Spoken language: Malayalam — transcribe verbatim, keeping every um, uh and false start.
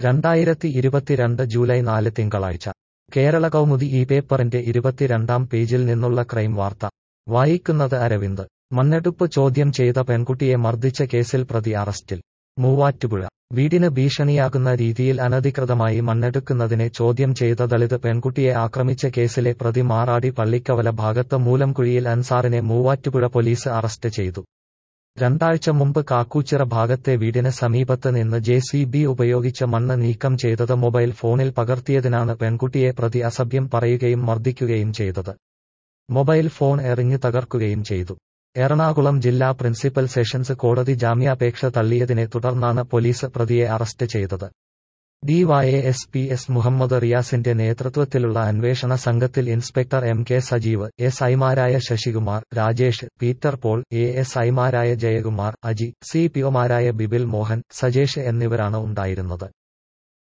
രണ്ടായിരത്തി ഇരുപത്തിരണ്ട് ജൂലൈ നാല് തിങ്കളാഴ്ച കേരള കൗമുദി ഈ പേപ്പറിന്റെ ഇരുപത്തിരണ്ടാം പേജിൽ നിന്നുള്ള ക്രൈം വാർത്ത വായിക്കുന്നത് അരവിന്ദ്. മണ്ണെടുപ്പ് ചോദ്യം ചെയ്ത പെൺകുട്ടിയെ മർദ്ദിച്ച കേസിൽ പ്രതി അറസ്റ്റിൽ. മൂവാറ്റുപുഴ വീടിന് ഭീഷണിയാകുന്ന രീതിയിൽ അനധികൃതമായി മണ്ണെടുക്കുന്നതിനെ ചോദ്യം ചെയ്ത ദളിത് പെൺകുട്ടിയെ ആക്രമിച്ച കേസിലെ പ്രതി മാറാടി പള്ളിക്കവല ഭാഗത്ത് മൂലംകുഴിയിൽ അൻസാറിനെ മൂവാറ്റുപുഴ പോലീസ് അറസ്റ്റ് ചെയ്തു. രണ്ടാഴ്ച മുമ്പ് കാക്കൂച്ചിറ ഭാഗത്തെ വീടിന് സമീപത്ത് നിന്ന് ജെ സി ബി ഉപയോഗിച്ച് മണ്ണ് നീക്കം ചെയ്തത് മൊബൈൽ ഫോണിൽ പകർത്തിയതിനാണ് പെൺകുട്ടിയെ പ്രതി അസഭ്യം പറയുകയും മർദ്ദിക്കുകയും ചെയ്തത്. മൊബൈൽ ഫോൺ എറിഞ്ഞു തകർക്കുകയും ചെയ്തു. എറണാകുളം ജില്ലാ പ്രിൻസിപ്പൽ സെഷൻസ് കോടതി ജാമ്യാപേക്ഷ തള്ളിയതിനെ തുടർന്നാണ് പോലീസ് പ്രതിയെ അറസ്റ്റ് ചെയ്തത്. ഡിവൈഎസ്പി എസ് മുഹമ്മദ് റിയാസിന്റെ നേതൃത്വത്തിലുള്ള അന്വേഷണ സംഘത്തിൽ inspector M K Sajeev, S ഐമാരായ ശശികുമാർ, രാജേഷ്, പീറ്റർ പോൾ, എ എസ് ഐമാരായ ജയകുമാർ, അജി, സി പി ഒമാരായ ബിബിൽ മോഹൻ, സജേഷ് എന്നിവരാണ് ഉണ്ടായിരുന്നത്.